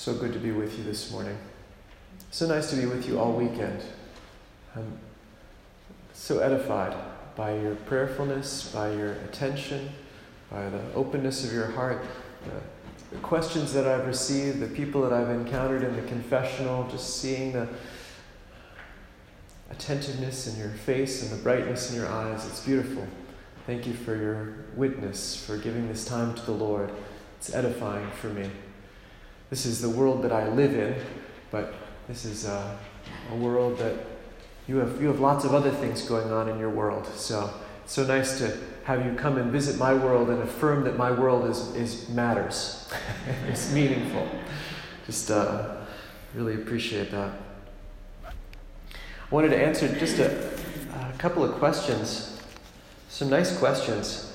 So good to be with you this morning. So nice to be with you all weekend. I'm so edified by your prayerfulness, by your attention, by the openness of your heart, the questions that I've received, the people that I've encountered in the confessional, just seeing the attentiveness in your face and the brightness in your eyes. It's beautiful. Thank you for your witness, for giving this time to the Lord. It's edifying for me. This is the world that I live in, but this is a world that you have lots of other things going on in your world. So it's so nice to have you come and visit my world and affirm that my world is matters. It's meaningful. Just really appreciate that. I wanted to answer just a couple of questions, some nice questions.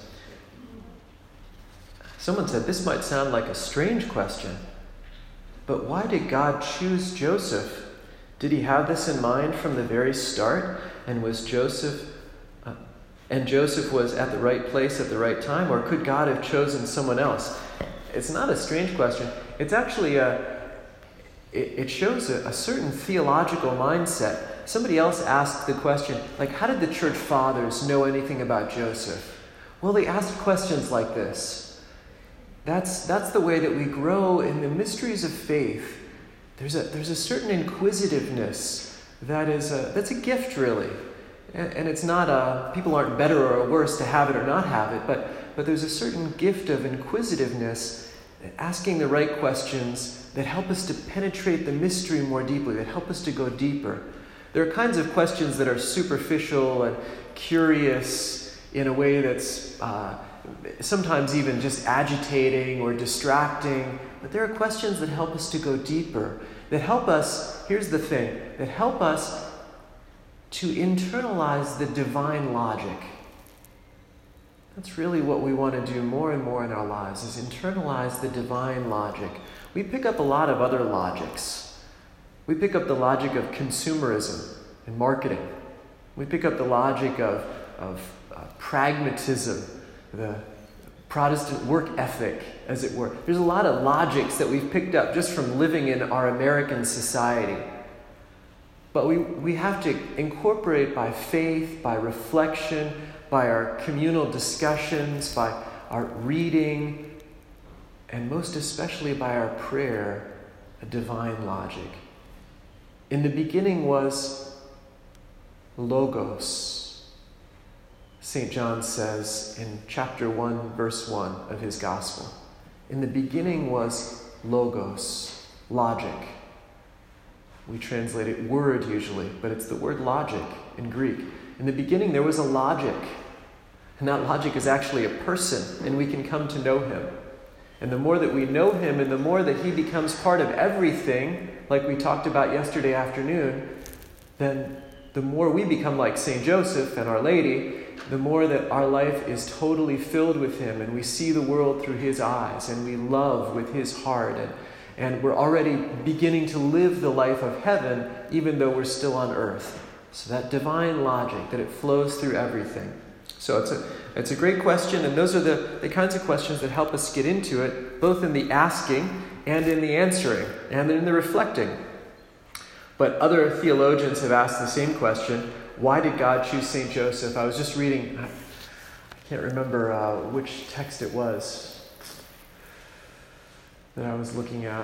Someone said, this might sound like a strange question, but why did God choose Joseph? Did he have this in mind from the very start? And Joseph was at the right place at the right time? Or could God have chosen someone else? It's not a strange question. It's actually it shows a certain theological mindset. Somebody else asked the question, like, how did the church fathers know anything about Joseph? Well, they asked questions like this. That's the way that we grow in the mysteries of faith. There's a certain inquisitiveness that's a gift, really. And it's not people aren't better or worse to have it or not have it, but there's a certain gift of inquisitiveness, asking the right questions that help us to penetrate the mystery more deeply, that help us to go deeper. There are kinds of questions that are superficial and curious in a way that's sometimes even just agitating or distracting. But there are questions that help us to go deeper, that help us, here's the thing, that help us to internalize the divine logic. That's really what we want to do more and more in our lives, is internalize the divine logic. We pick up a lot of other logics. We pick up the logic of consumerism and marketing. We pick up the logic of pragmatism, the Protestant work ethic, as it were. There's a lot of logics that we've picked up just from living in our American society. But we have to incorporate by faith, by reflection, by our communal discussions, by our reading, and most especially by our prayer, a divine logic. In the beginning was Logos. St. John says in chapter 1, verse 1 of his gospel. In the beginning was Logos, logic. We translate it word usually, but it's the word logic in Greek. In the beginning there was a logic, and that logic is actually a person, and we can come to know him. And the more that we know him, and the more that he becomes part of everything, like we talked about yesterday afternoon, then the more we become like St. Joseph and Our Lady, the more that our life is totally filled with him, and we see the world through his eyes, and we love with his heart, and we're already beginning to live the life of heaven, even though we're still on earth. So that divine logic, that it flows through everything. So it's a great question, and those are the kinds of questions that help us get into it, both in the asking and in the answering, and in the reflecting. But other theologians have asked the same question. Why did God choose St. Joseph? I was just reading, I can't remember which text it was that I was looking at.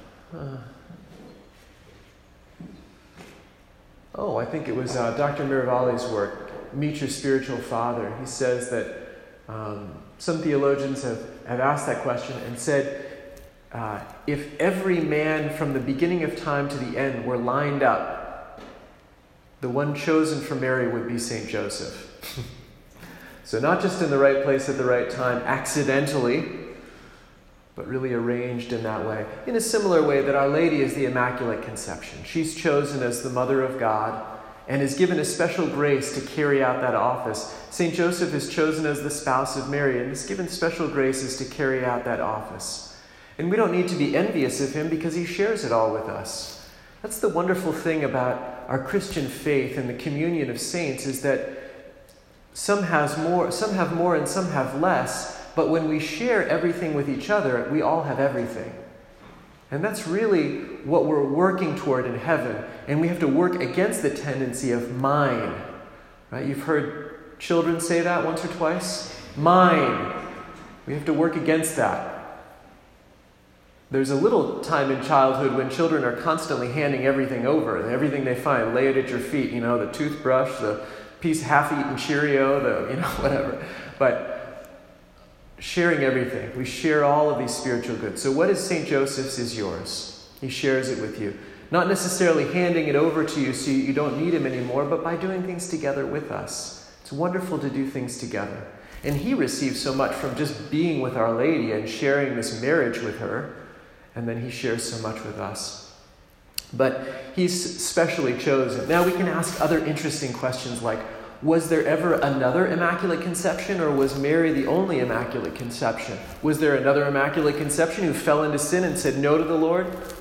I think it was Dr. Miravali's work, Meet Your Spiritual Father. He says that some theologians have asked that question and said, if every man from the beginning of time to the end were lined up, the one chosen for Mary would be St. Joseph. So not just in the right place at the right time, accidentally, but really arranged in that way. In a similar way that Our Lady is the Immaculate Conception. She's chosen as the Mother of God and is given a special grace to carry out that office. St. Joseph is chosen as the spouse of Mary and is given special graces to carry out that office. And we don't need to be envious of him because he shares it all with us. That's the wonderful thing about our Christian faith and the communion of saints, is that some have more and some have less, but when we share everything with each other, we all have everything. And that's really what we're working toward in heaven. And we have to work against the tendency of mine. Right? You've heard children say that once or twice. Mine. We have to work against that. There's a little time in childhood when children are constantly handing everything over. Everything they find, lay it at your feet. The toothbrush, the piece half-eaten Cheerio, whatever. But sharing everything. We share all of these spiritual goods. So what is St. Joseph's is yours. He shares it with you. Not necessarily handing it over to you so you don't need him anymore, but by doing things together with us. It's wonderful to do things together. And he receives so much from just being with Our Lady and sharing this marriage with her. And then he shares so much with us. But he's specially chosen. Now we can ask other interesting questions like, was there ever another Immaculate Conception, or was Mary the only Immaculate Conception? Was there another Immaculate Conception who fell into sin and said no to the Lord?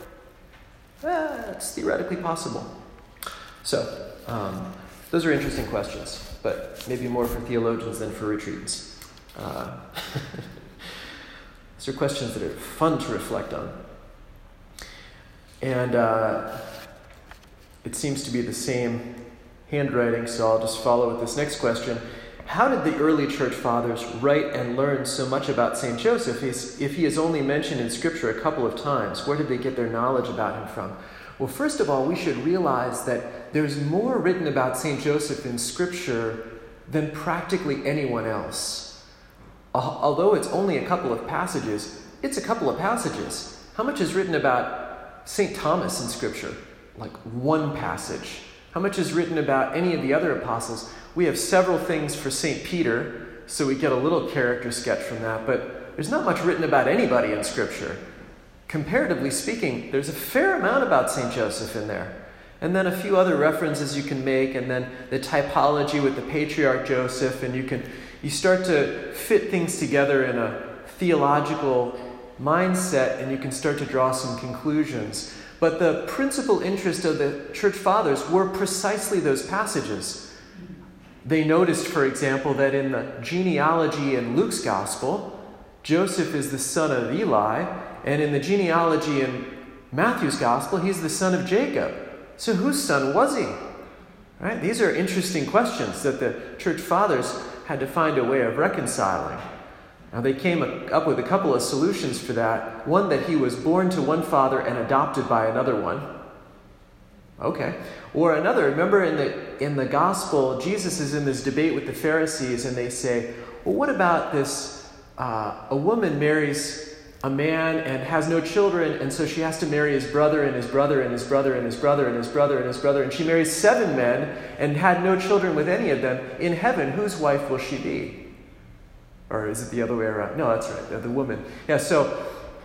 It's theoretically possible. So, those are interesting questions, but maybe more for theologians than for retreatants. These are questions that are fun to reflect on. And it seems to be the same handwriting, so I'll just follow with this next question. How did the early church fathers write and learn so much about St. Joseph if he is only mentioned in Scripture a couple of times? Where did they get their knowledge about him from? Well, first of all, we should realize that there's more written about St. Joseph in Scripture than practically anyone else. Although it's only a couple of passages, it's a couple of passages. How much is written about St. Thomas in Scripture? Like one passage. How much is written about any of the other apostles? We have several things for St. Peter, so we get a little character sketch from that, but there's not much written about anybody in Scripture. Comparatively speaking, there's a fair amount about St. Joseph in there. And then a few other references you can make, and then the typology with the patriarch Joseph, and you start to fit things together in a theological mindset, and you can start to draw some conclusions. But the principal interest of the church fathers were precisely those passages. They noticed, for example, that in the genealogy in Luke's gospel, Joseph is the son of Eli, and in the genealogy in Matthew's gospel, he's the son of Jacob. So whose son was he? Right? These are interesting questions that the church fathers had to find a way of reconciling. Now, they came up with a couple of solutions for that. One, that he was born to one father and adopted by another one. Okay. Or another, remember in the gospel, Jesus is in this debate with the Pharisees, and they say, well, what about this, a woman marries a man and has no children, and so she has to marry his brother and his brother and his brother and his brother and his brother and his brother, and she marries 7 men and had no children with any of them. In heaven, whose wife will she be? Or is it the other way around? No, that's right, the woman. Yeah, so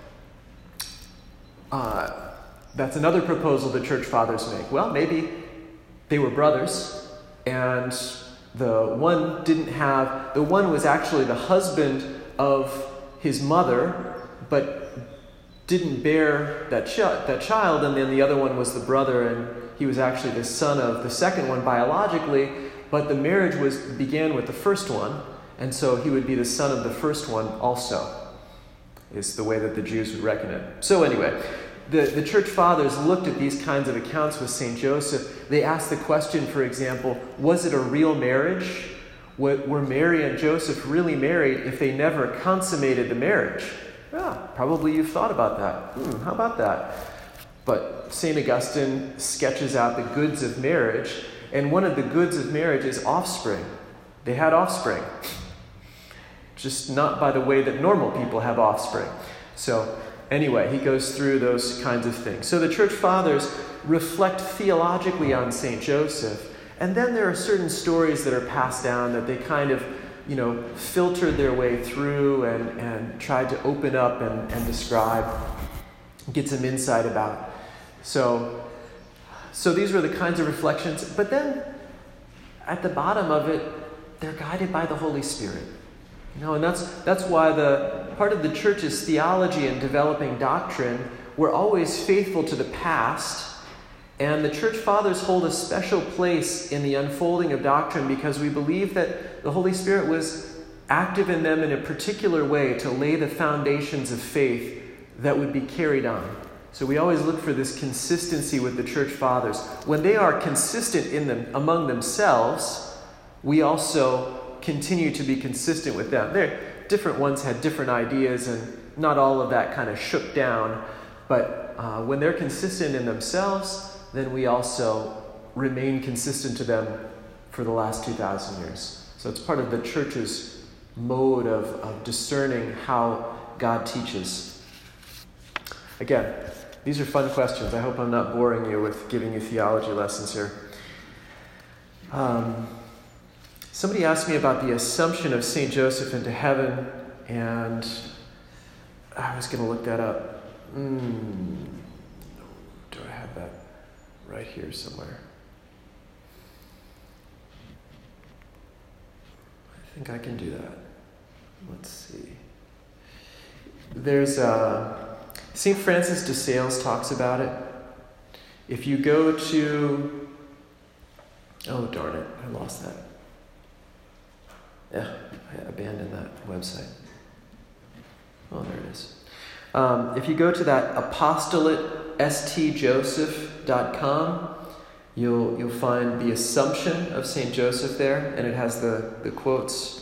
that's another proposal the church fathers make. Well, maybe they were brothers, and the one was actually the husband of his mother, but didn't bear that child, and then the other one was the brother, and he was actually the son of the second one biologically, but the marriage began with the first one, and so he would be the son of the first one also, is the way that the Jews would reckon it. So anyway, the church fathers looked at these kinds of accounts with St. Joseph. They asked the question, for example, was it a real marriage? Were Mary and Joseph really married if they never consummated the marriage? Yeah, probably you've thought about that. How about that? But St. Augustine sketches out the goods of marriage, and one of the goods of marriage is offspring. They had offspring. Just not by the way that normal people have offspring. So anyway, he goes through those kinds of things. So the church fathers reflect theologically on St. Joseph. And then there are certain stories that are passed down that they kind of, filtered their way through and tried to open up and describe, get some insight about. So these were the kinds of reflections. But then at the bottom of it, they're guided by the Holy Spirit. And that's why the part of the church's theology and developing doctrine, we're always faithful to the past, and the church fathers hold a special place in the unfolding of doctrine because we believe that the Holy Spirit was active in them in a particular way to lay the foundations of faith that would be carried on. So we always look for this consistency with the church fathers. When they are consistent in them among themselves, we also continue to be consistent with them. Different ones had different ideas, and not all of that kind of shook down. But when they're consistent in themselves, then we also remain consistent to them for the last 2,000 years. So it's part of the church's mode of discerning how God teaches. Again, these are fun questions. I hope I'm not boring you with giving you theology lessons here. Somebody asked me about the Assumption of St. Joseph into heaven, and I was going to look that up. Do I have that right here somewhere? I think I can do that. Let's see. There's St. Francis de Sales talks about it. If you go to... Oh, darn it. I lost that. Yeah, I abandoned that website. Oh, there it is. If you go to that apostolate.stjoseph.com, you'll find the Assumption of St. Joseph there, and it has the quotes.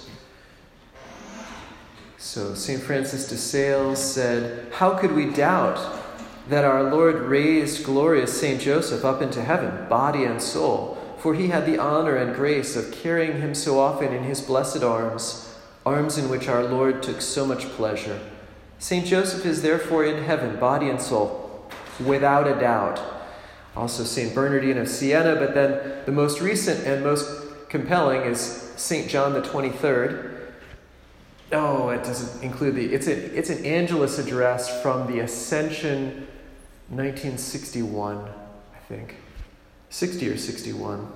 So St. Francis de Sales said, "How could we doubt that our Lord raised glorious St. Joseph up into heaven, body and soul? For he had the honor and grace of carrying him so often in his blessed arms, arms in which our Lord took so much pleasure. St. Joseph is therefore in heaven, body and soul, without a doubt." Also St. Bernardine of Siena, but then the most recent and most compelling is St. John the 23rd. Oh, it doesn't include it's an Angelus address from the Ascension 1961, I think. 60 or 61.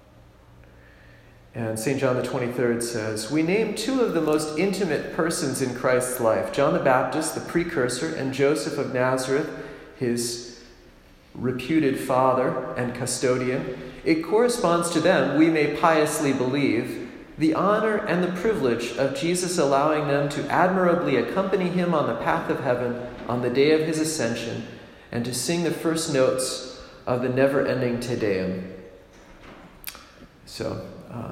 And St. John the 23rd says, "We name two of the most intimate persons in Christ's life, John the Baptist, the precursor, and Joseph of Nazareth, his reputed father and custodian. It corresponds to them, we may piously believe, the honor and the privilege of Jesus allowing them to admirably accompany him on the path of heaven on the day of his ascension, and to sing the first notes of the never-ending Te Deum." So,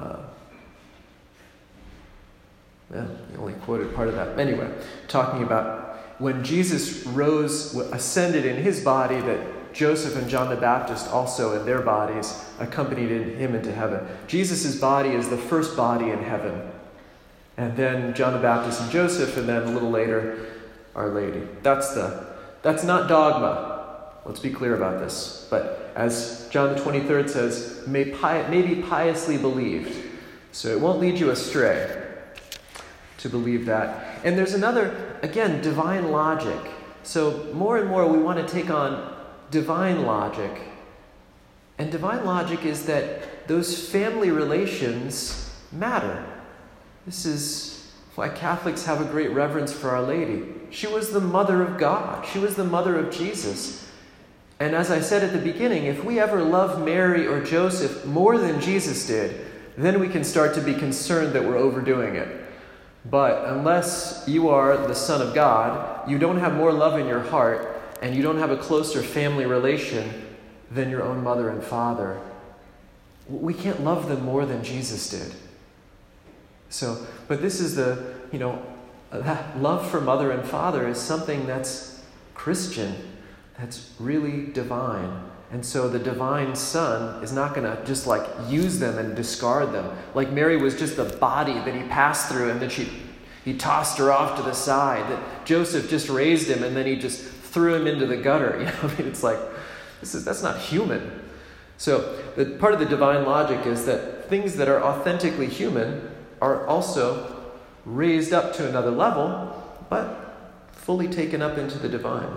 he only quoted part of that. Anyway, talking about when Jesus ascended in his body, that Joseph and John the Baptist also in their bodies accompanied him into heaven. Jesus' body is the first body in heaven. And then John the Baptist and Joseph, and then a little later, Our Lady. That's not dogma. Let's be clear about this. But as John the 23rd says, may be piously believed. So it won't lead you astray to believe that. And there's another, again, divine logic. So more and more we want to take on divine logic. And divine logic is that those family relations matter. This is why Catholics have a great reverence for Our Lady. She was the mother of God. She was the mother of Jesus. And as I said at the beginning, if we ever love Mary or Joseph more than Jesus did, then we can start to be concerned that we're overdoing it. But unless you are the Son of God, you don't have more love in your heart, and you don't have a closer family relation than your own mother and father. We can't love them more than Jesus did. So, but this is that love for mother and father is something that's Christian, that's really divine. And so the divine Son is not going to just use them and discard them. Like Mary was just the body that he passed through, and then he tossed her off to the side. That Joseph just raised him, and then he just threw him into the gutter. It's like, that's not human. So the part of the divine logic is that things that are authentically human are also raised up to another level, but fully taken up into the divine.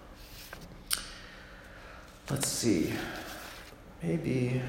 Let's see. Maybe...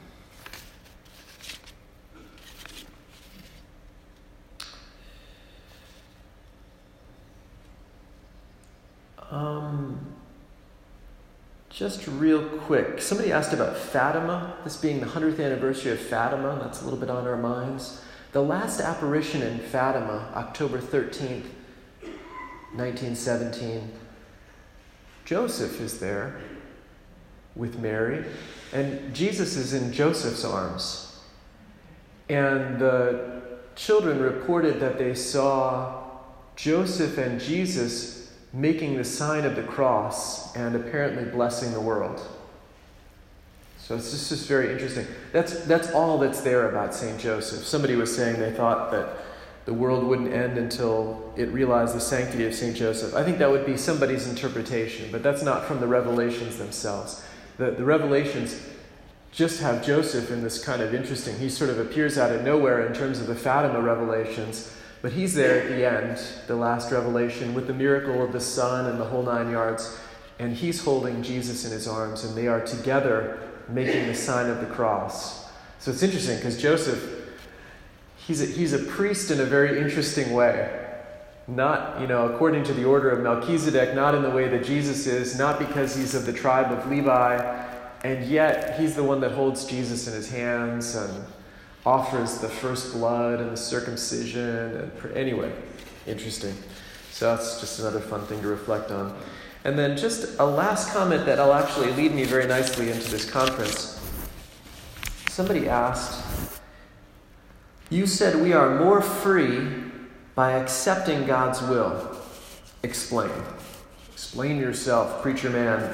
just real quick, somebody asked about Fatima, this being the 100th anniversary of Fatima. That's a little bit on our minds. The last apparition in Fatima, October 13th, 1917, Joseph is there with Mary, and Jesus is in Joseph's arms. And the children reported that they saw Joseph and Jesus making the sign of the cross and apparently blessing the world. So it's just very interesting. That's all that's there about St. Joseph. Somebody was saying they thought that the world wouldn't end until it realized the sanctity of St. Joseph. I think that would be somebody's interpretation, but that's not from the Revelations themselves. The Revelations just have Joseph in this kind of interesting, he sort of appears out of nowhere in terms of the Fatima revelations, but he's there at the end, the last revelation, with the miracle of the sun and the whole 9 yards, and he's holding Jesus in his arms, and they are together making the sign of the cross. So it's interesting because Joseph, he's a priest in a very interesting way. Not, according to the order of Melchizedek, not in the way that Jesus is, not because he's of the tribe of Levi, and yet he's the one that holds Jesus in his hands and offers the first blood and the circumcision. Anyway, interesting. So that's just another fun thing to reflect on. And then just a last comment that'll actually lead me very nicely into this conference. Somebody asked, you said we are more free by accepting God's will. Explain. Explain yourself, preacher man.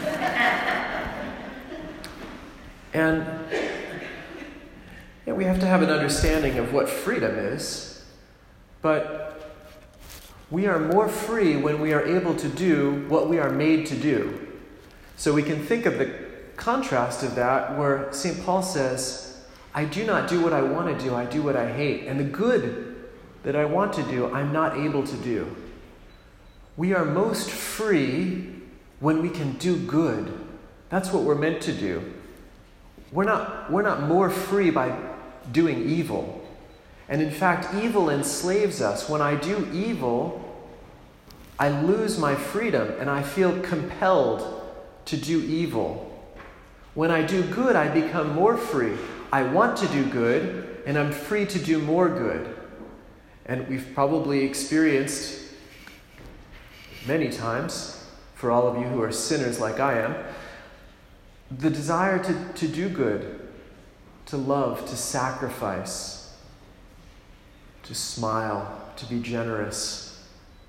And we have to have an understanding of what freedom is, but we are more free when we are able to do what we are made to do. So we can think of the contrast of that where St. Paul says, I do not do what I want to do, I do what I hate. And the good that I want to do, I'm not able to do. We are most free when we can do good. That's what we're meant to do. We're not more free by doing evil. And in fact, evil enslaves us. When I do evil, I lose my freedom and I feel compelled to do evil. When I do good, I become more free. I want to do good and I'm free to do more good. And we've probably experienced many times, for all of you who are sinners like I am, the desire to do good, to love, to sacrifice, to smile, to be generous.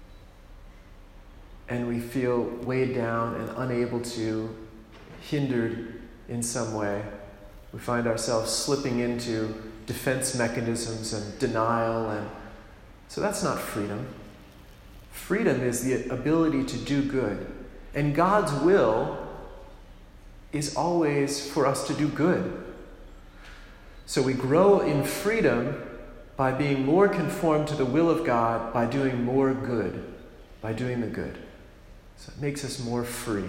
And we feel weighed down and unable to, hindered in some way. We find ourselves slipping into defense mechanisms and denial, and so that's not freedom. Freedom is the ability to do good. And God's will is always for us to do good. So we grow in freedom by being more conformed to the will of God, by doing more good, by doing the good. So it makes us more free.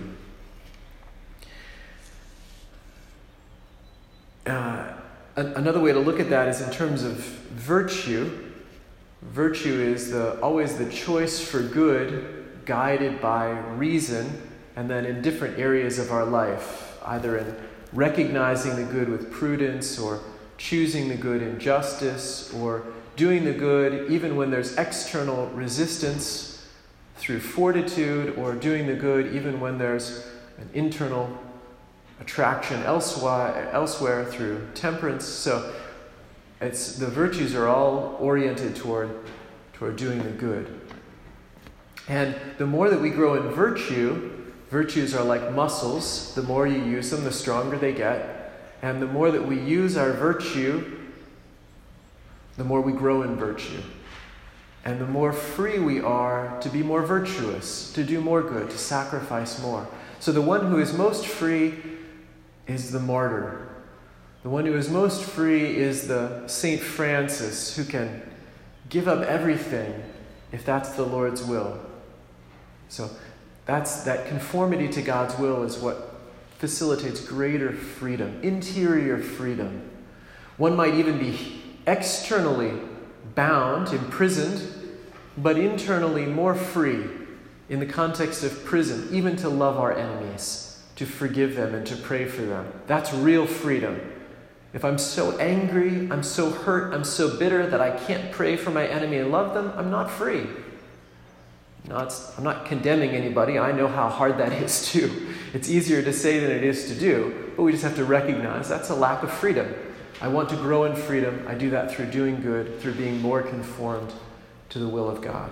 Another way to look at that is in terms of virtue. Virtue is always the choice for good, guided by reason, and then in different areas of our life, either in recognizing the good with prudence, or choosing the good in justice, or doing the good even when there's external resistance through fortitude, or doing the good even when there's an internal attraction elsewhere through temperance. So the virtues are all oriented toward doing the good. And the more that we grow in virtues are like muscles. The more you use them, the stronger they get. And the more that we use our virtue, the more we grow in virtue. And the more free we are to be more virtuous, to do more good, to sacrifice more. So the one who is most free is the martyr. The one who is most free is the Saint Francis, who can give up everything if that's the Lord's will. So that conformity to God's will is what facilitates greater freedom, interior freedom. One might even be externally bound, imprisoned, but internally more free in the context of prison, even to love our enemies, to forgive them and to pray for them. That's real freedom. If I'm so angry, I'm so hurt, I'm so bitter that I can't pray for my enemy and love them, I'm not free. I'm not condemning anybody. I know how hard that is too. It's easier to say than it is to do, but we just have to recognize that's a lack of freedom. I want to grow in freedom. I do that through doing good, through being more conformed to the will of God.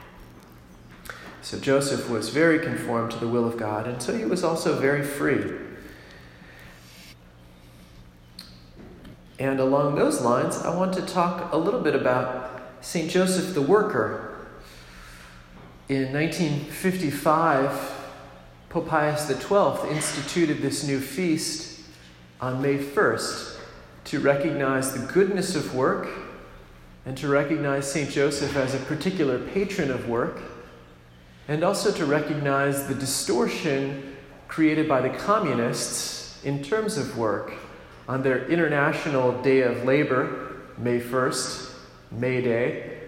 So Joseph was very conformed to the will of God, and so he was also very free. And along those lines, I want to talk a little bit about St. Joseph the Worker. In 1955, Pope Pius XII instituted this new feast on May 1st to recognize the goodness of work and to recognize St. Joseph as a particular patron of work, and also to recognize the distortion created by the communists in terms of work on their International Day of Labor, May 1st, May Day.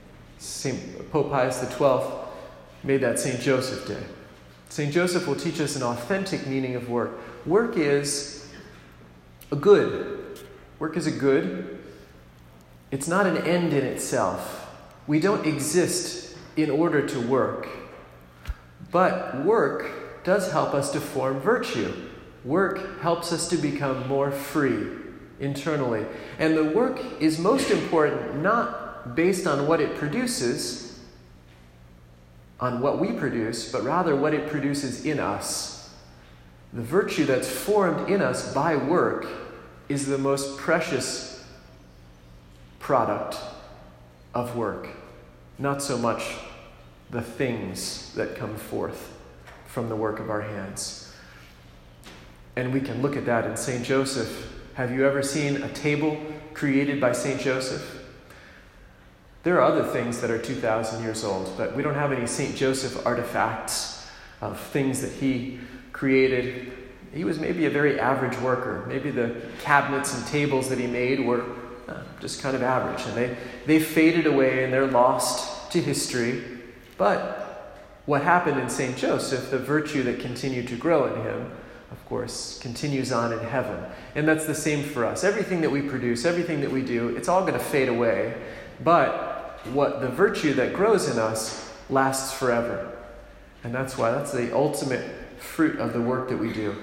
Pope Pius XII made that St. Joseph Day. St. Joseph will teach us an authentic meaning of work. Work is a good. Work is a good. It's not an end in itself. We don't exist in order to work. But work does help us to form virtue. Work helps us to become more free internally. And the work is most important not based on what it produces, on what we produce, but rather what it produces in us. The virtue that's formed in us by work is the most precious product of work, not so much the things that come forth from the work of our hands. And we can look at that in St. Joseph. Have you ever seen a table created by St. Joseph? There are other things that are 2,000 years old, but we don't have any St. Joseph artifacts of things that he created. He was maybe a very average worker. Maybe the cabinets and tables that he made were just kind of average, and they faded away and they're lost to history. But what happened in St. Joseph, the virtue that continued to grow in him, of course, continues on in heaven. And that's the same for us. Everything that we produce, everything that we do, it's all going to fade away. But what the virtue that grows in us lasts forever. And that's the ultimate fruit of the work that we do.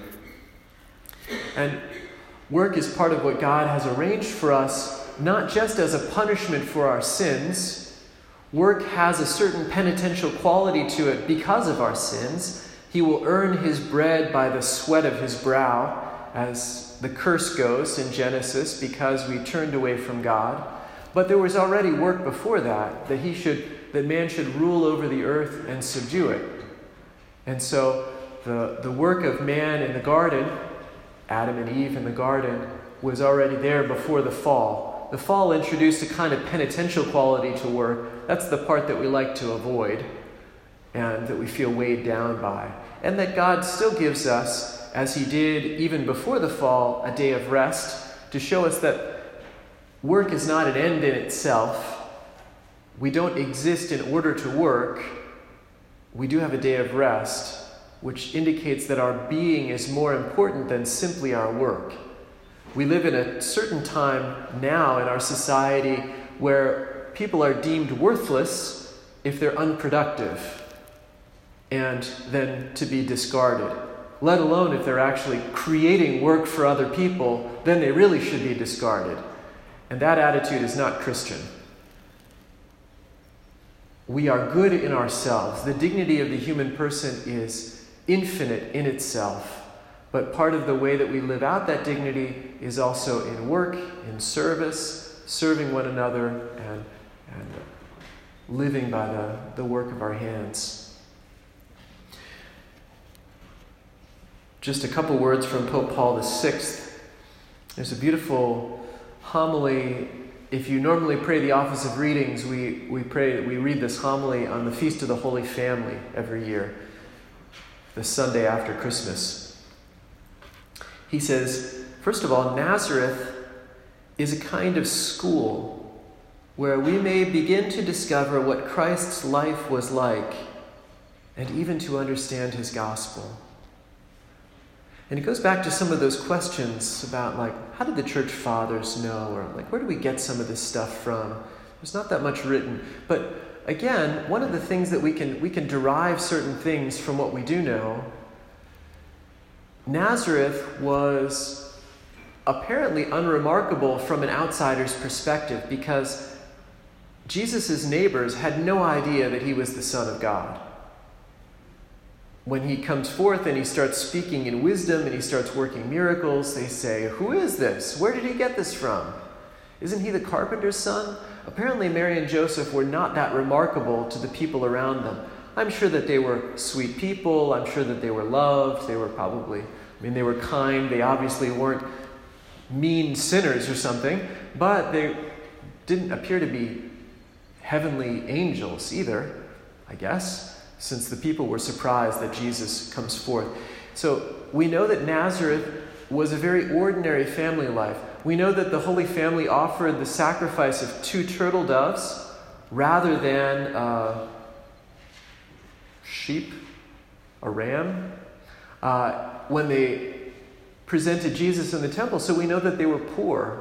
And work is part of what God has arranged for us, not just as a punishment for our sins. Work has a certain penitential quality to it because of our sins. He will earn his bread by the sweat of his brow, as the curse goes in Genesis, because we turned away from God. But there was already work before that man should rule over the earth and subdue it. And so the work of man in the garden, Adam and Eve in the garden, was already there before the fall. The fall introduced a kind of penitential quality to work. That's the part that we like to avoid and that we feel weighed down by. And that God still gives us, as he did even before the fall, a day of rest to show us that work is not an end in itself. We don't exist in order to work. We do have a day of rest, which indicates that our being is more important than simply our work. We live in a certain time now in our society where people are deemed worthless if they're unproductive and then to be discarded. Let alone if they're actually creating work for other people, then they really should be discarded. And that attitude is not Christian. We are good in ourselves. The dignity of the human person is infinite in itself. But part of the way that we live out that dignity is also in work, in service, serving one another, and living by the work of our hands. Just a couple words from Pope Paul VI. There's a beautiful homily. If you normally pray the Office of Readings, we read this homily on the Feast of the Holy Family every year, the Sunday after Christmas. He says, first of all, Nazareth is a kind of school where we may begin to discover what Christ's life was like and even to understand his gospel. And it goes back to some of those questions about, how did the church fathers know? Or, where do we get some of this stuff from? There's not that much written. But again, one of the things that we can derive certain things from what we do know, Nazareth was apparently unremarkable from an outsider's perspective because Jesus' neighbors had no idea that he was the Son of God. When he comes forth and he starts speaking in wisdom and he starts working miracles, they say, "Who is this? Where did he get this from? Isn't he the carpenter's son?" Apparently Mary and Joseph were not that remarkable to the people around them. I'm sure that they were sweet people. I'm sure that they were loved. They were they were kind. They obviously weren't mean sinners or something, but they didn't appear to be heavenly angels either, I guess, since the people were surprised that Jesus comes forth. So we know that Nazareth was a very ordinary family life. We know that the Holy Family offered the sacrifice of 2 turtle doves rather than a sheep, a ram, when they presented Jesus in the temple. So we know that they were poor.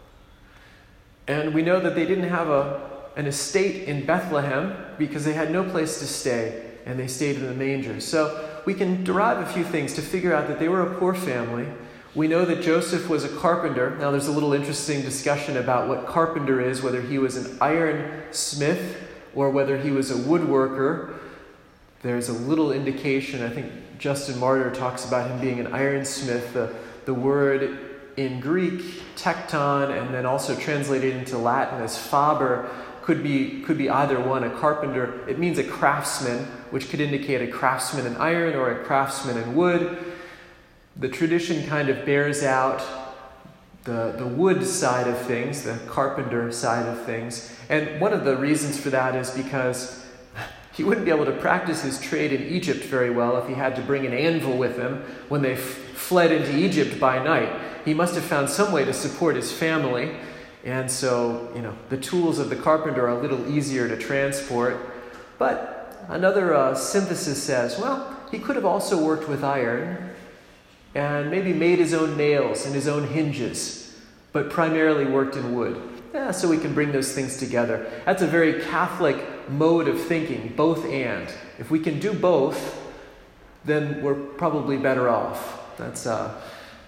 And we know that they didn't have an estate in Bethlehem because they had no place to stay, and they stayed in the manger. So we can derive a few things to figure out that they were a poor family. We know that Joseph was a carpenter. Now there's a little interesting discussion about what carpenter is, whether he was an ironsmith or whether he was a woodworker. There's a little indication, I think Justin Martyr talks about him being an ironsmith. The word in Greek, tekton, and then also translated into Latin as faber, could be either one, a carpenter. It means a craftsman, which could indicate a craftsman in iron or a craftsman in wood. The tradition kind of bears out the wood side of things, the carpenter side of things. And one of the reasons for that is because he wouldn't be able to practice his trade in Egypt very well if he had to bring an anvil with him when they fled into Egypt by night. He must have found some way to support his family. And so, the tools of the carpenter are a little easier to transport. But another synthesis says, well, he could have also worked with iron and maybe made his own nails and his own hinges, but primarily worked in wood. So we can bring those things together. That's a very Catholic mode of thinking, both and. If we can do both, then we're probably better off. That's a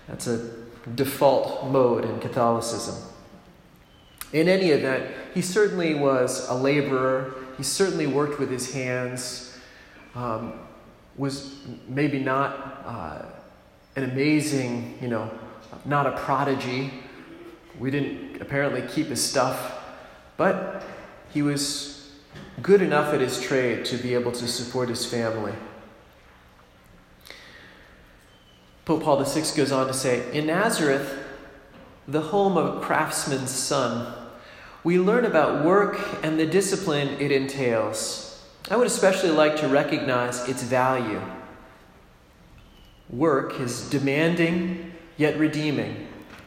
default mode in Catholicism. In any event, he certainly was a laborer. He certainly worked with his hands. Was maybe not an amazing, not a prodigy. We didn't apparently keep his stuff, but he was good enough at his trade to be able to support his family. Pope Paul VI goes on to say, in Nazareth, the home of a craftsman's son, we learn about work and the discipline it entails. I would especially like to recognize its value. Work is demanding yet redeeming,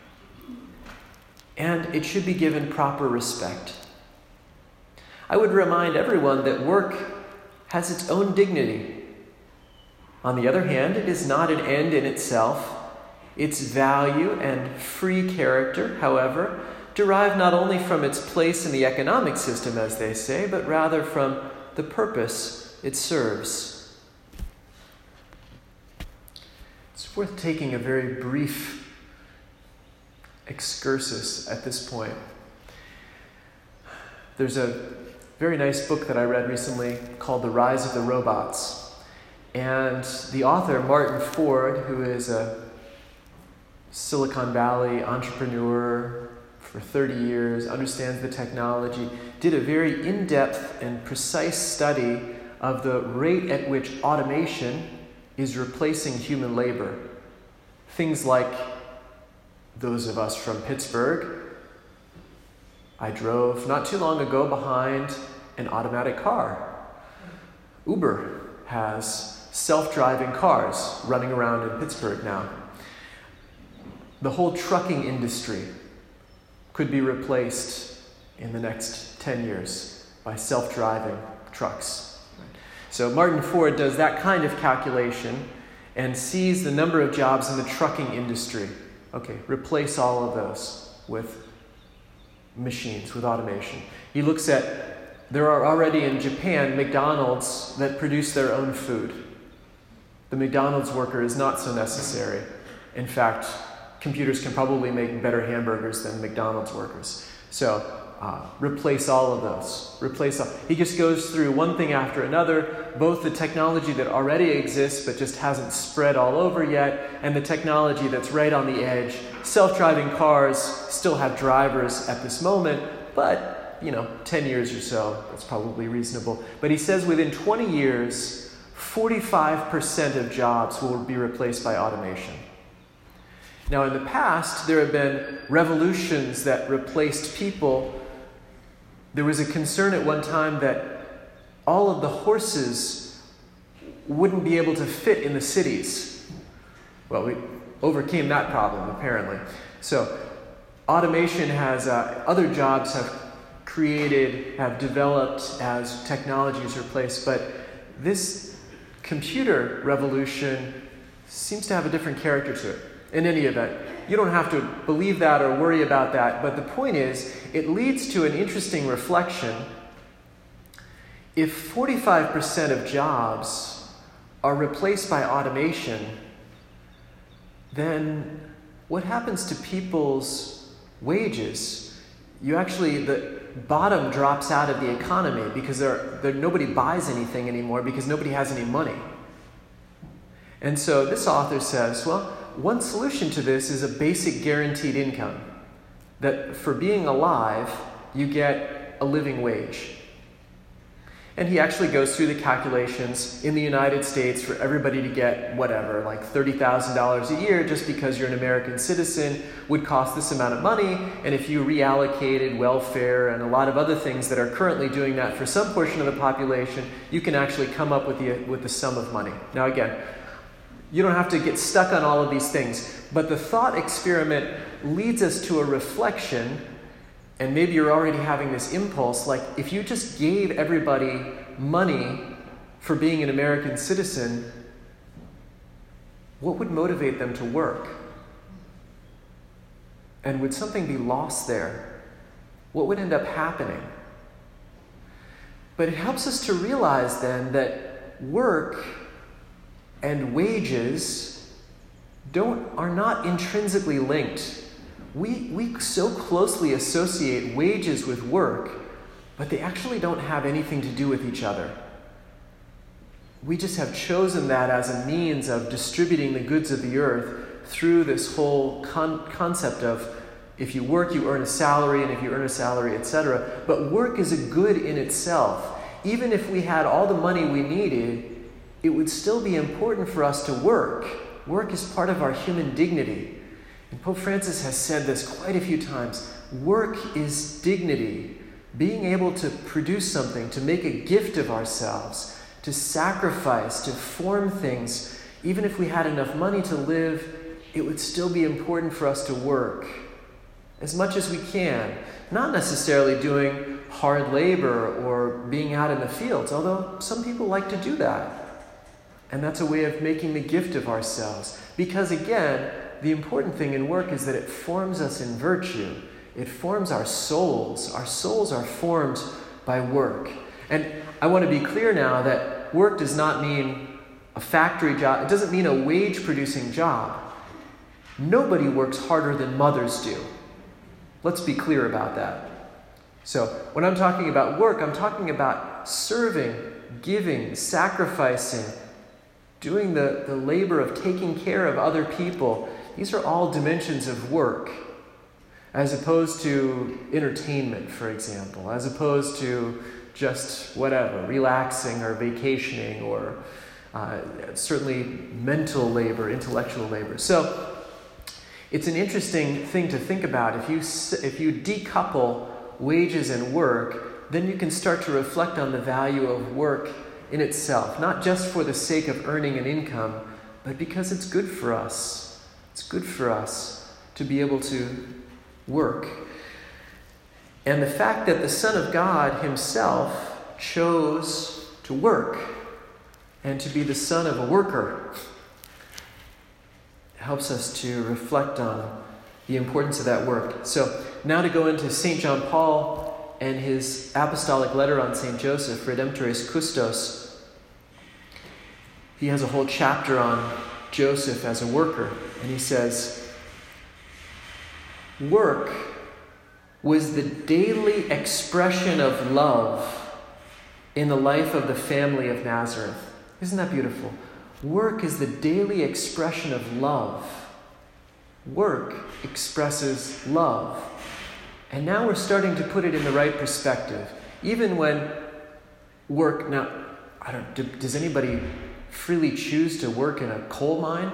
and it should be given proper respect. I would remind everyone that work has its own dignity. On the other hand, it is not an end in itself. Its value and free character, however, derive not only from its place in the economic system, as they say, but rather from the purpose it serves. It's worth taking a very brief excursus at this point. There's a very nice book that I read recently called The Rise of the Robots. And the author, Martin Ford, who is a Silicon Valley entrepreneur for 30 years, understands the technology, did a very in-depth and precise study of the rate at which automation is replacing human labor. Things like those of us from Pittsburgh. I drove not too long ago behind an automatic car. Uber has self-driving cars running around in Pittsburgh now. The whole trucking industry could be replaced in the next 10 years by self-driving trucks. So Martin Ford does that kind of calculation and sees the number of jobs in the trucking industry. Okay, replace all of those with machines, with automation. He looks at There are already in Japan McDonald's that produce their own food. The McDonald's worker is not so necessary. In fact, computers can probably make better hamburgers than McDonald's workers. So replace all of those. He just goes through one thing after another, both the technology that already exists but just hasn't spread all over yet, and the technology that's right on the edge. Self-driving cars still have drivers at this moment, but 10 years or so, that's probably reasonable. But he says within 20 years, 45% of jobs will be replaced by automation. Now, in the past, there have been revolutions that replaced people. There was a concern at one time that all of the horses wouldn't be able to fit in the cities. Well, we overcame that problem, apparently. So, automation has, other jobs have developed as technology is replaced, but this computer revolution seems to have a different character to it. In any event, you don't have to believe that or worry about that, but the point is, it leads to an interesting reflection. If 45% of jobs are replaced by automation, then what happens to people's wages? The bottom drops out of the economy because nobody buys anything anymore because nobody has any money. And so this author says, well, one solution to this is a basic guaranteed income. That for being alive, you get a living wage. And he actually goes through the calculations in the United States for everybody to get whatever, like $30,000 a year just because you're an American citizen would cost this amount of money. And if you reallocated welfare and a lot of other things that are currently doing that for some portion of the population, you can actually come up with the sum of money. Now again, you don't have to get stuck on all of these things, but the thought experiment leads us to a reflection. And maybe you're already having this impulse, like if you just gave everybody money for being an American citizen, what would motivate them to work? And would something be lost there? What would end up happening? But it helps us to realize then that work and wages are not intrinsically linked. We so closely associate wages with work, but they actually don't have anything to do with each other. We just have chosen that as a means of distributing the goods of the earth through this whole concept of if you work, you earn a salary, and if you earn a salary, etc. But work is a good in itself. Even if we had all the money we needed, it would still be important for us to work. Work is part of our human dignity. And Pope Francis has said this quite a few times. Work is dignity. Being able to produce something, to make a gift of ourselves, to sacrifice, to form things. Even if we had enough money to live, it would still be important for us to work as much as we can. Not necessarily doing hard labor or being out in the fields, although some people like to do that. And that's a way of making the gift of ourselves. Because again, the important thing in work is that it forms us in virtue. It forms our souls. Our souls are formed by work. And I want to be clear now that work does not mean a factory job. It doesn't mean a wage-producing job. Nobody works harder than mothers do. Let's be clear about that. So when I'm talking about work, I'm talking about serving, giving, sacrificing, doing the labor of taking care of other people. These are all dimensions of work, as opposed to entertainment, for example, as opposed to just whatever, relaxing or vacationing or certainly mental labor, intellectual labor. So it's an interesting thing to think about. If you decouple wages and work, then you can start to reflect on the value of work in itself, not just for the sake of earning an income, but because it's good for us. It's good for us to be able to work. And the fact that the Son of God himself chose to work and to be the son of a worker helps us to reflect on the importance of that work. So now to go into St. John Paul and his apostolic letter on St. Joseph, Redemptoris Custos, he has a whole chapter on Joseph as a worker. And he says, work was the daily expression of love in the life of the family of Nazareth. Isn't that beautiful? Work is the daily expression of love. Work expresses love. And now we're starting to put it in the right perspective. Even when work, now, does anybody freely choose to work in a coal mine?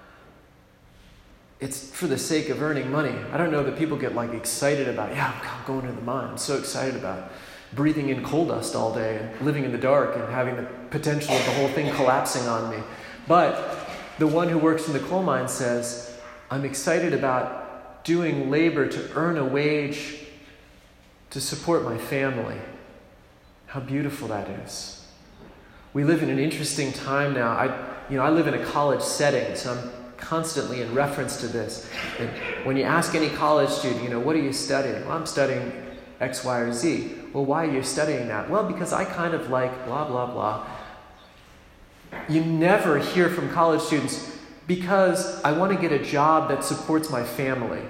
It's for the sake of earning money. I don't know that people get excited about, I'm going to the mine. I'm so excited about breathing in coal dust all day and living in the dark and having the potential of the whole thing collapsing on me. But the one who works in the coal mine says, I'm excited about doing labor to earn a wage to support my family. How beautiful that is. We live in an interesting time now. I live in a college setting, so I'm constantly in reference to this. And when you ask any college student, what are you studying? Well, I'm studying X, Y, or Z. Well, why are you studying that? Well, because I kind of like blah, blah, blah. You never hear from college students, because I want to get a job that supports my family.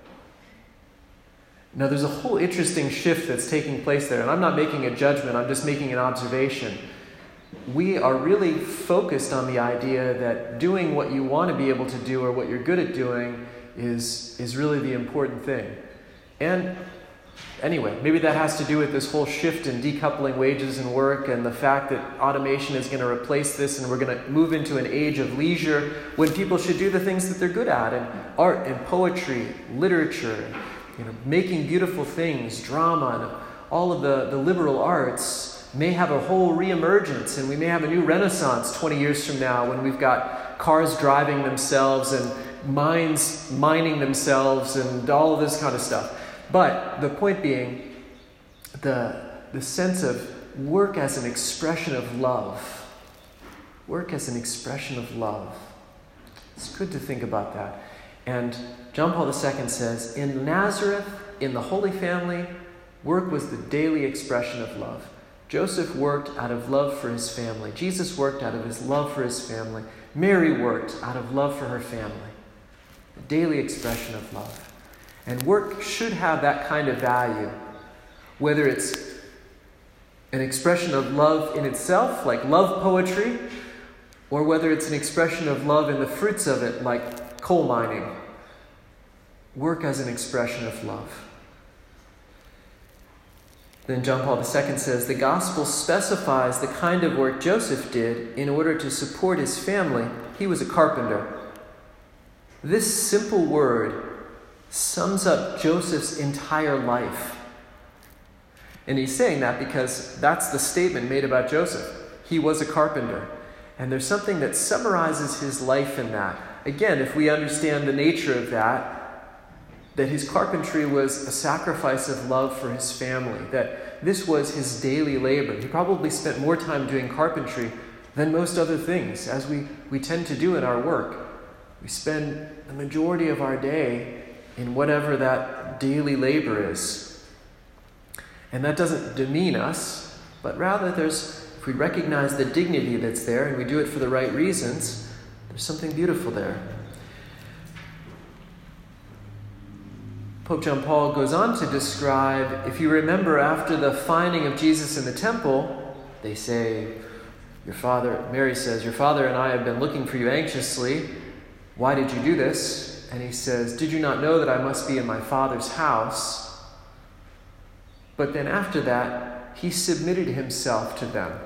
Now, there's a whole interesting shift that's taking place there, and I'm not making a judgment, I'm just making an observation. We are really focused on the idea that doing what you want to be able to do or what you're good at doing is really the important thing. And anyway, maybe that has to do with this whole shift in decoupling wages and work and the fact that automation is going to replace this and we're going to move into an age of leisure when people should do the things that they're good at, and art and poetry, literature, making beautiful things, drama, and all of the liberal arts may have a whole reemergence, and we may have a new renaissance 20 years from now when we've got cars driving themselves and mines mining themselves and all of this kind of stuff. But the point being, the sense of work as an expression of love. Work as an expression of love. It's good to think about that. And John Paul II says, in Nazareth, in the Holy Family, work was the daily expression of love. Joseph worked out of love for his family. Jesus worked out of his love for his family. Mary worked out of love for her family. The daily expression of love. And work should have that kind of value, whether it's an expression of love in itself, like love poetry, or whether it's an expression of love in the fruits of it, like coal mining. Work as an expression of love. Then John Paul II says, the gospel specifies the kind of work Joseph did in order to support his family. He was a carpenter. This simple word sums up Joseph's entire life. And he's saying that because that's the statement made about Joseph. He was a carpenter. And there's something that summarizes his life in that. Again, if we understand the nature of that his carpentry was a sacrifice of love for his family, that this was his daily labor. He probably spent more time doing carpentry than most other things, as we tend to do in our work. We spend the majority of our day in whatever that daily labor is. And that doesn't demean us, but rather if we recognize the dignity that's there and we do it for the right reasons, there's something beautiful there. Pope John Paul goes on to describe, if you remember, after the finding of Jesus in the temple, they say, Mary says, your father and I have been looking for you anxiously. Why did you do this? And he says, did you not know that I must be in my Father's house? But then after that, he submitted himself to them.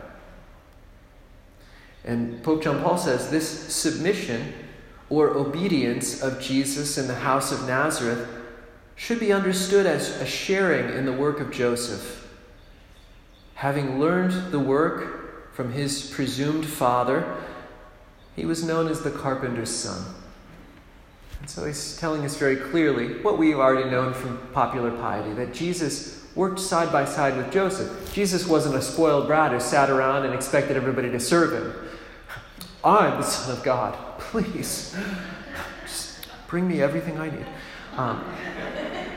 And Pope John Paul says this submission or obedience of Jesus in the house of Nazareth should be understood as a sharing in the work of Joseph. Having learned the work from his presumed father, he was known as the carpenter's son. And so he's telling us very clearly what we've already known from popular piety, that Jesus worked side by side with Joseph. Jesus wasn't a spoiled brat who sat around and expected everybody to serve him. I'm the Son of God. Please, just bring me everything I need.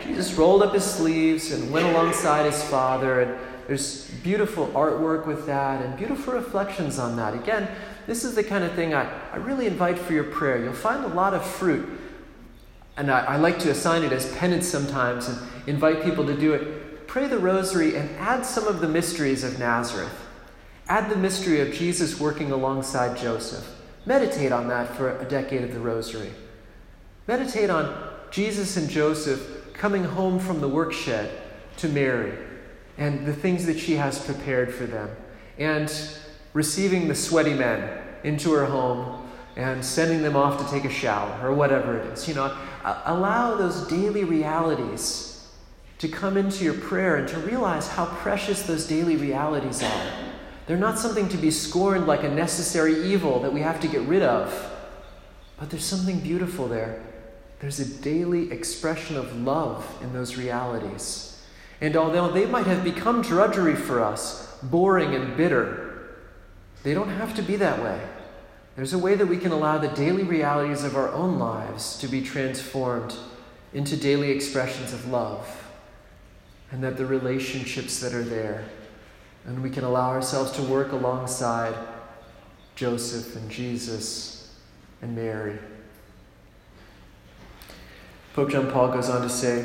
Jesus rolled up his sleeves and went alongside his Father, and there's beautiful artwork with that and beautiful reflections on that. Again, this is the kind of thing I really invite for your prayer. You'll find a lot of fruit. And I like to assign it as penance sometimes and invite people to do it. Pray the rosary and add some of the mysteries of Nazareth. Add the mystery of Jesus working alongside Joseph. Meditate on that for a decade of the rosary. Meditate on Jesus and Joseph coming home from the work shed to Mary and the things that she has prepared for them, and receiving the sweaty men into her home and sending them off to take a shower or whatever it is. Allow those daily realities to come into your prayer and to realize how precious those daily realities are. They're not something to be scorned like a necessary evil that we have to get rid of, but there's something beautiful there. There's a daily expression of love in those realities. And although they might have become drudgery for us, boring and bitter, they don't have to be that way. There's a way that we can allow the daily realities of our own lives to be transformed into daily expressions of love, and that the relationships that are there, and we can allow ourselves to work alongside Joseph and Jesus and Mary. Pope John Paul goes on to say,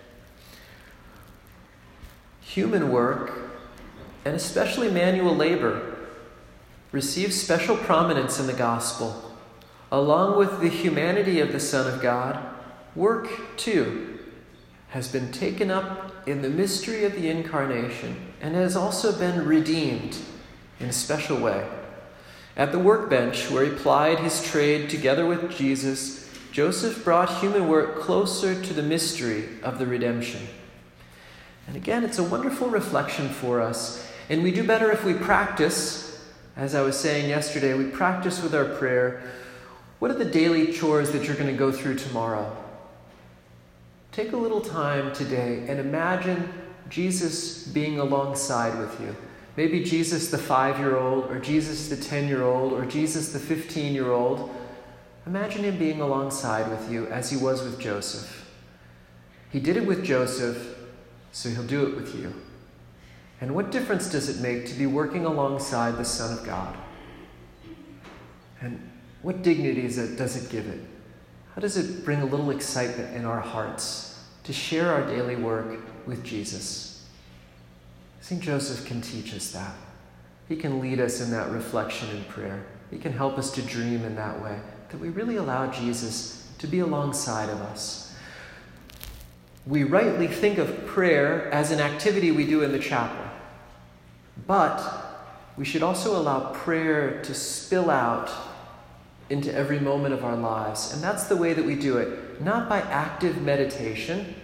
human work, and especially manual labor, receives special prominence in the gospel. Along with the humanity of the Son of God, work, too, has been taken up in the mystery of the Incarnation and has also been redeemed in a special way. At the workbench where he plied his trade together with Jesus, Joseph brought human work closer to the mystery of the redemption. And again, it's a wonderful reflection for us. And we do better if we practice, as I was saying yesterday, we practice with our prayer. What are the daily chores that you're going to go through tomorrow? Take a little time today and imagine Jesus being alongside with you. Maybe Jesus the 5-year-old, or Jesus the 10-year-old, or Jesus the 15-year-old. Imagine him being alongside with you as he was with Joseph. He did it with Joseph, so he'll do it with you. And what difference does it make to be working alongside the Son of God? And what dignity does it give it? How does it bring a little excitement in our hearts to share our daily work with Jesus? St. Joseph can teach us that. He can lead us in that reflection in prayer. He can help us to dream in that way, that we really allow Jesus to be alongside of us. We rightly think of prayer as an activity we do in the chapel, but we should also allow prayer to spill out into every moment of our lives. And that's the way that we do it, not by active meditation,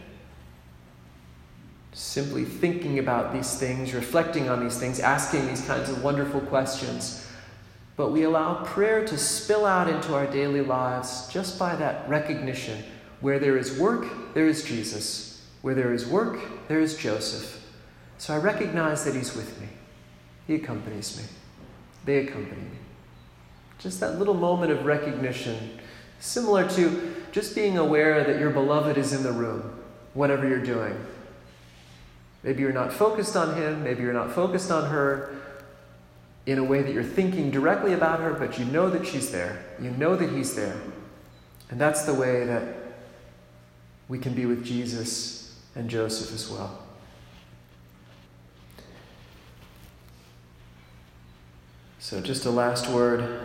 simply thinking about these things, reflecting on these things, asking these kinds of wonderful questions, but we allow prayer to spill out into our daily lives just by that recognition. Where there is work, there is Jesus. Where there is work, there is Joseph. So I recognize that he's with me. He accompanies me. They accompany me. Just that little moment of recognition, similar to just being aware that your beloved is in the room, whatever you're doing. Maybe you're not focused on him, maybe you're not focused on her in a way that you're thinking directly about her, but you know that she's there. You know that he's there. And that's the way that we can be with Jesus and Joseph as well. So just a last word.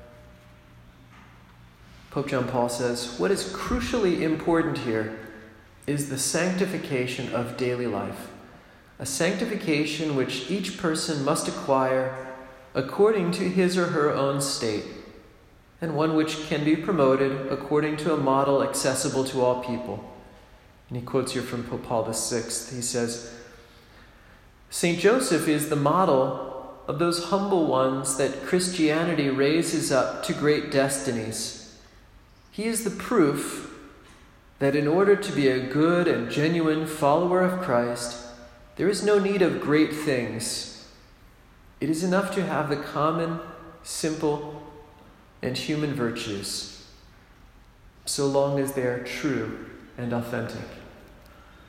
Pope John Paul says, what is crucially important here is the sanctification of daily life. A sanctification which each person must acquire according to his or her own state, and one which can be promoted according to a model accessible to all people. And he quotes here from Pope Paul VI. He says, St. Joseph is the model of those humble ones that Christianity raises up to great destinies. He is the proof that in order to be a good and genuine follower of Christ, there is no need of great things. It is enough to have the common, simple, and human virtues, so long as they are true and authentic.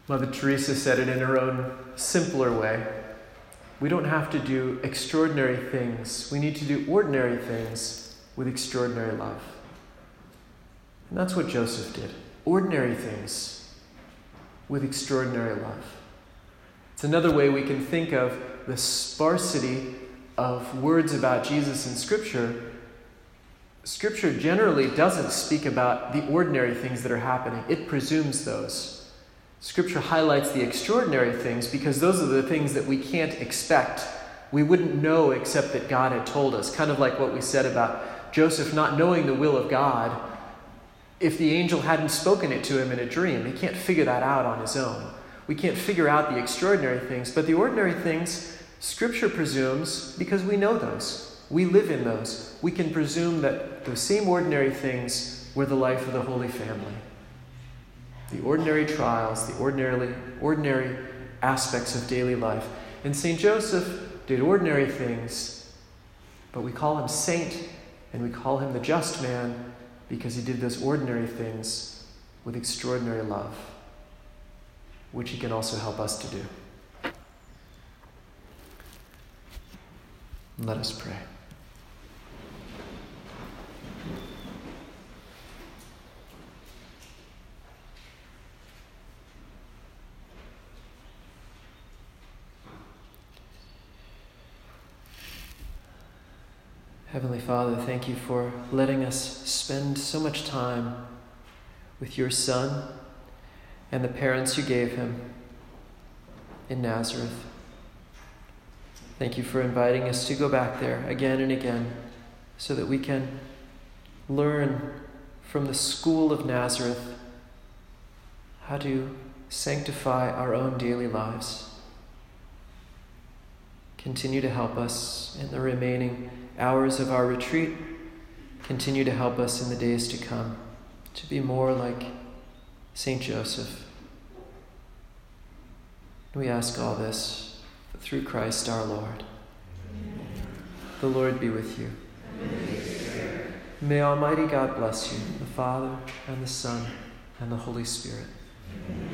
Mother Teresa said it in her own simpler way. We don't have to do extraordinary things. We need to do ordinary things with extraordinary love. And that's what Joseph did. Ordinary things with extraordinary love. It's another way we can think of the sparsity of words about Jesus in Scripture. Scripture generally doesn't speak about the ordinary things that are happening. It presumes those. Scripture highlights the extraordinary things because those are the things that we can't expect. We wouldn't know except that God had told us. Kind of like what we said about Joseph not knowing the will of God. If the angel hadn't spoken it to him in a dream, he can't figure that out on his own. We can't figure out the extraordinary things, but the ordinary things, Scripture presumes because we know those. We live in those. We can presume that those same ordinary things were the life of the Holy Family. The ordinary trials, the ordinary aspects of daily life. And St. Joseph did ordinary things, but we call him saint and we call him the just man because he did those ordinary things with extraordinary love, which he can also help us to do. Let us pray. Heavenly Father, thank you for letting us spend so much time with your Son and the parents you gave him in Nazareth. Thank you for inviting us to go back there again and again so that we can learn from the school of Nazareth how to sanctify our own daily lives. Continue to help us in the remaining hours of our retreat. Continue to help us in the days to come to be more like St. Joseph. We ask all this through Christ our Lord. Amen. The Lord be with you. May Almighty God bless you, the Father and the Son and the Holy Spirit. Amen.